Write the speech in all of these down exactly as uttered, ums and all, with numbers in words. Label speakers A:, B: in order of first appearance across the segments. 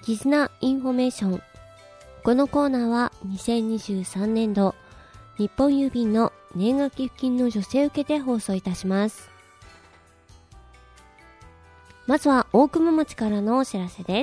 A: 絆インフォメーション。このコーナーはにせんにじゅうさんねんど日本郵便の年賀寄付金の助成を受けて放送いたします。まずは大熊町からのお知らせです。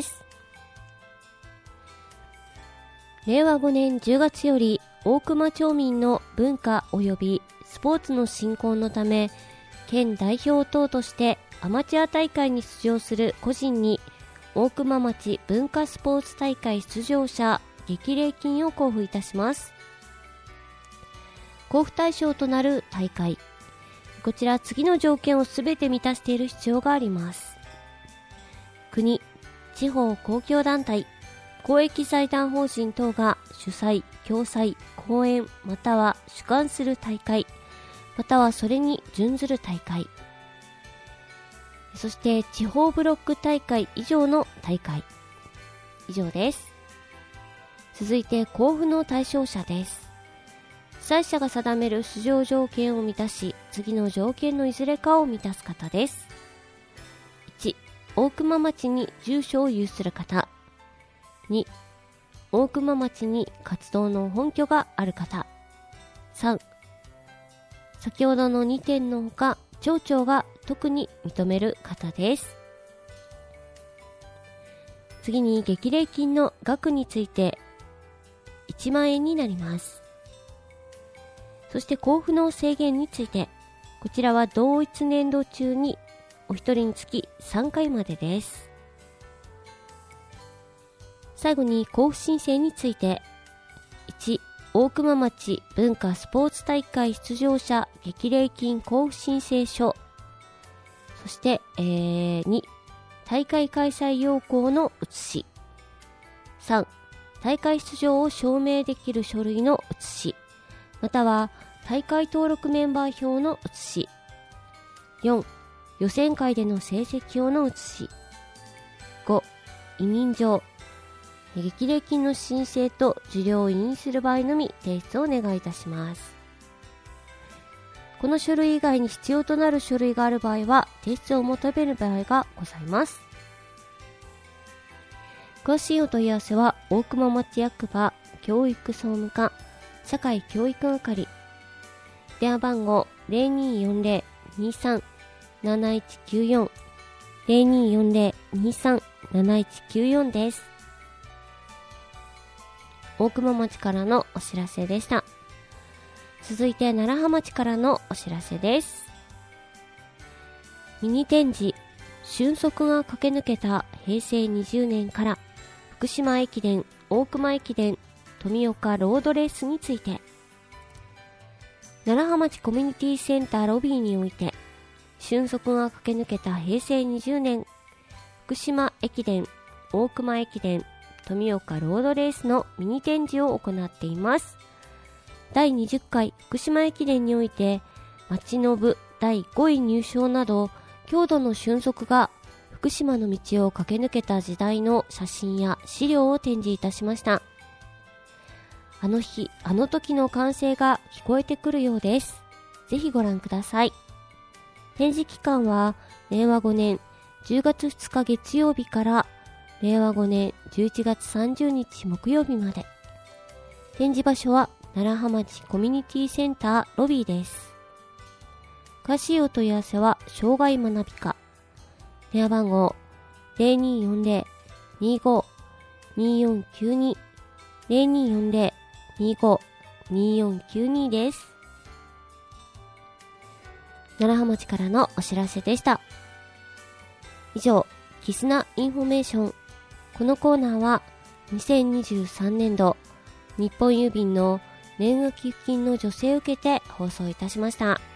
A: れいわごねんじゅうがつより大熊町民の文化及びスポーツの振興のため、県代表等としてアマチュア大会に出場する個人に大熊町文化スポーツ大会出場者激励金を交付いたします。交付対象となる大会、こちら次の条件をすべて満たしている必要があります。国、地方公共団体、公益財団法人等が主催、共催、講演または主管する大会、またはそれに準ずる大会、そして地方ブロック大会以上の大会、以上です。続いて交付の対象者です。主催者が定める出場条件を満たし、次の条件のいずれかを満たす方です。いち、大熊町に住所を有する方。に、大熊町に活動の本拠がある方。さん、先ほどのにてんのほか、町長が特に認める方です。次に激励金の額についていちまんえんになります。そして交付の制限について、こちらは同一年度中にお一人につきさんかいまでです。最後に交付申請について、いち、大熊町文化スポーツ大会出場者激励金交付申請書、そして、えー、に、大会開催要項の写し、さん、大会出場を証明できる書類の写し、または大会登録メンバー表の写し、よん、予選会での成績表の写し、ご、委任状、激励金の申請と受領を委任する場合のみ提出をお願いいたします。この書類以外に必要となる書類がある場合は提出を求める場合がございます。詳しいお問い合わせは大熊町役場教育総務課社会教育係、電話番号 ゼロにーよんゼロ にーさん なないちきゅうよん ゼロにーよんゼロ にーさん なないちきゅうよん です。大熊町からのお知らせでした。続いて楢葉町からのお知らせです。ミニ展示俊足が駆け抜けたへいせいにじゅうねんから福島駅伝、大熊駅伝、富岡ロードレースについて、楢葉町コミュニティセンターロビーにおいて俊足が駆け抜けたへいせいにじゅうねん福島駅伝、大熊駅伝、富岡ロードレースのミニ展示を行っています。だいにじゅっかい福島駅伝において町の部だいごい入賞など郷土の俊足が福島の道を駆け抜けた時代の写真や資料を展示いたしました。あの日あの時の歓声が聞こえてくるようです。ぜひご覧ください。展示期間はれいわごねんじゅうがつふつか月曜日かられいわごねんじゅういちがつさんじゅうにち木曜日まで。展示場所は楢葉町コミュニティセンターロビーです。詳しいお問い合わせは障害学び課、電話番号 ゼロにーよんゼロ にーご にーよんきゅうに ゼロにーよんゼロ にーご にーよんきゅうに です。楢葉町からのお知らせでした。以上、絆インフォメーション。このコーナーはにせんにじゅうさんねんど日本郵便の年賀寄付金の助成を受けて放送いたしました。